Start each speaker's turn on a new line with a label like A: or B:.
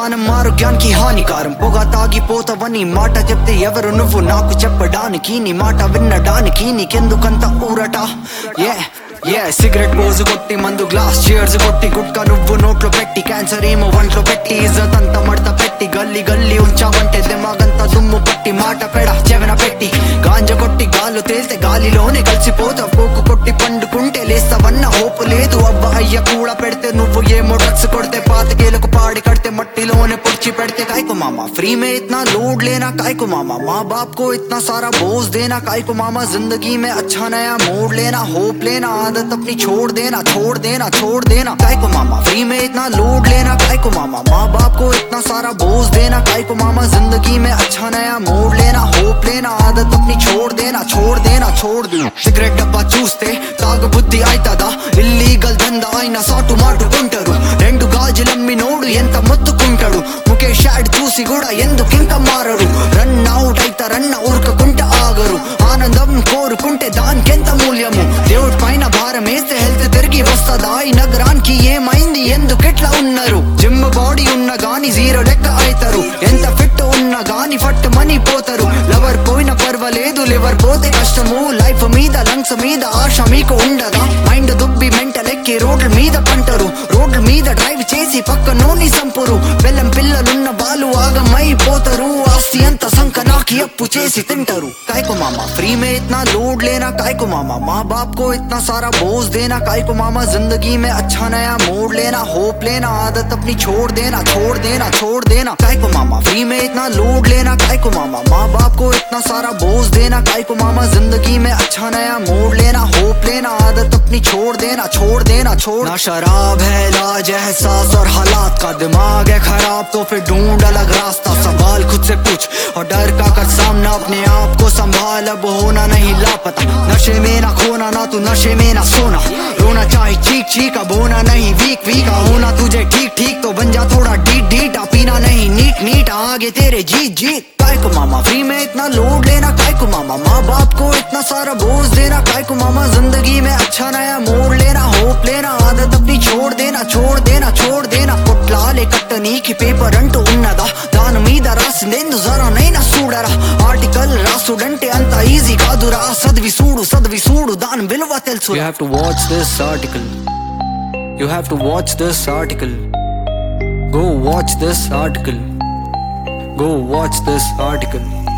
A: మద్యపానం ఆరోగ్యానికి హానికారం. పొగ తాగిపోతావని మాట చెప్తే ఎవరు నువ్వు నాకు చెప్పడానికి? నీ మాట వినడానికి నీకెందుకంత ఊరట? సిగరెట్ పోజు కొట్టి మందు గ్లాస్ చీర్స్ కొట్టి గుట్కా నువ్వు నోట్లో పెట్టి క్యాన్సర్ ఏమో వంట్లో పెట్టి ఇజ్జత్ అంతా మడత పెట్టి గల్లీ గల్లీ ఉంచావంటే దిమాగంతా దుమ్ము పట్టి మాట పెడ చెవన పెట్టి గాంజ కొట్టి గాల్లో తేల్తే గాలిలోనే కలిసిపోతావు. పోకు కొట్టి పండుకుంటే లేస్తావన్న హోపు లేదు. అవ్వ అయ్య కూడా పెడితే నువ్వు ఏమో డ్రగ్స్ కొడితే పాతికేలకు పాడి కడితే మట్టిలోనే పొడిచి పెడితే కాయకు మాमा फ्री में इतना लोड लेना कायको मामा, माँ बाप को इतना सारा बोझ देना कायको मामा, जिंदगी में अच्छा नया मोड़ लेना होप लेना आदत अपनी छोड़ देना छोड़ देना छोड़ देना कायको मामा फ्री में इतना लोड लेना कायको मामा, माँ बाप को इतना सारा बोझ देना कायको मामा, जिंदगी में अच्छा नया मोड़ लेना होप लेना आदत अपनी छोड़ देना छोड़ देना छोड़ देना సిగరెట్ డబ్బా చూస్తే తాగు బుద్ధి అయితదా? ఇల్లీగల్ దందా అయినా సాటు మాటుకుంటారు. రెండు గాజులమ్మి నోడు ఎంత మొత్తుకుంటాడు. ముఖేష్ యాడ్ చూసి కూడా ఎందుకింక మారరు. రన్ అవుట్ అయితారన్న ఊరుకుంటే ఆగరు. ఆనందం కోరుకుంటే దానికెంత మూల్యము? దేవుడి పైన భారం వేస్తే హెల్త్ తిరిగి వస్తుందా? ఈ నగరానికి ఏమైంది ఎందుకెట్లా ఉన్నారు? జిమ్ బాడీ ఉన్న గాని జీరో లెక్క అవుతారు. ఎంత ఫిట్ ఉన్నా గాని ఫట్ మనీ పోతారు. లవర్ పోయిన పర్వాలేదు లివర్ పోతే కష్టము. లైఫ్ మీద లంగ్స్ మీద ఆశ మీకు ఉండదా? మైండ్ దుబ్బి మెంటల్ ఎక్కి రోడ్ల మీద పంటరు. రోడ్ల మీద డ్రైవ్ చేసి పక్కనోని సంపురు. బెల్లం పిల్లలున్న బాలు ఆగమైపోతారు. ఆస్తి అంత సంక నాకి అప్పు చేసి తింటారు. కాయको मामा फ्री में इतना लोड लेना कायको मामा, माँ बाप को इतना सारा बोझ देना कायको मामा, जिंदगी में अच्छा नया मोड़ लेना होप लेना आदत अपनी छोड़ देना छोड़ देना छोड़ देना कायको मामा फ्री में इतना लोड लेना कायको मामा, माँ बाप को इतना सारा बोझ देना कायको मामा, जिंदगी में अच्छा नया मोड़ लेना होप लेना आदत अपनी छोड़ देना छोड़ देना छोड़। ना शराब है इलाज एहसास और हालात का, दिमाग है खराब तो फिर ढूंढ अलग रास्ता। सवाल खुद से पूछ और डर का कर सामना, अपने आप को संभाल अब होना नहीं लापता। नशे में ना खोना ना तू नशे में ना सोना, रोना चाहे चीख चीख अब होना नहीं वीक वीक। होना तुझे ठीक ठीक तो बन जा थोड़ा डीट डीट, पीना नहीं नीट नीट आगे तेरे जीत जीत। कायको मामा फ्री में इतना लोड लेना कायको मामा, माँ बाप को इतना सारा बोझ देना कायको मामा, जिंदगी में अच्छा नया मोड़ लेना होप लेना आदत अपनी छोड़ देना छोड़ देना छोड़ देना। పొట్లాలే కట్టనీకి పేపర్ అంటూ ఉన్నదా? దాని మీద రాసిందేందు జరా నైనా చూడరా? ఆర్టికల్ రాసుడంటే అంత ఈజీ కాదురా. చదివి చూడు దాని విలువ తెలుసు. You have to watch this article. You have to watch this article. Go watch this article. Go watch this article.